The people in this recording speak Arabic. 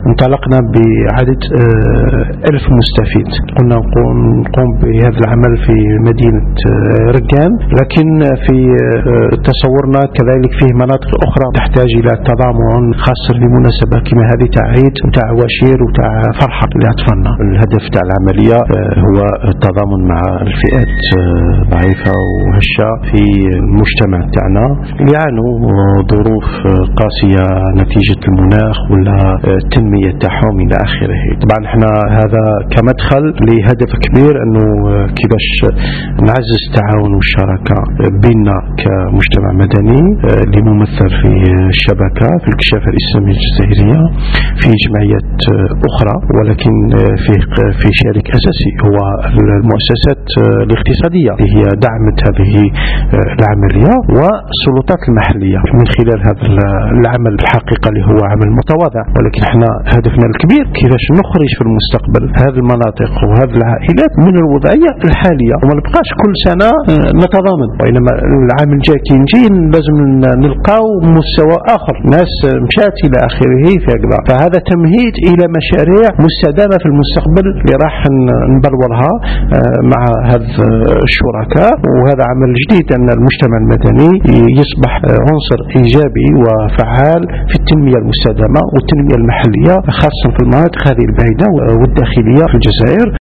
انطلقنا بعدد 1000 مستفيد. قلنا نقوم بهذا العمل في مدينة رقان، لكن في تصورنا كذلك فيه مناطق أخرى تحتاج إلى تضامن، خاصة في مناسبة كما هذه تاع عيد وتاع واشير وتاع فرحة لأطفالنا. الهدف تاع العملية هو التضامن مع الفئات ضعيفة وهشة في المجتمع تاعنا اللي يعانوا ظروف قاسية نتيجة المناخ ولا التنمية تاعهم إلى آخره. طبعا احنا هذا كمدخل لهدف كبير انه كيفاش نعزز التعاون والشراكة بيننا كمجتمع مدني اللي ممثل في الشبكة في الكشافة الإسلامية الجزائرية، في جمعيات أخرى، ولكن في شريك أساسي هو المؤسسات الاقتصادية اللي هي دعمت هذه العملية، والسلطات المحلية من خلال هذا العمل الحقيقة اللي هو عمل متواضع، ولكن احنا هدفنا الكبير كيفاش نخرج في المستقبل هذه المناطق وهذه العائلات من الوضعية الحالية، وما نبقاش كل سنة نتضامن، وإنما العام الجاي كي نجي لازم نلقاو مستوى آخر، ناس مشات إلى آخره في هكذا. فهذا تمهيد إلى مشاريع مستدامة في المستقبل اللي راح نبلورها مع هذا الشركاء. وهذا عمل جديد أن المجتمع المدني يصبح عنصر إيجابي وفعال في التنمية المستدامة والتنمية المحلية، خاصة في المناطق هذه البعيدة والداخلية في الجزائر.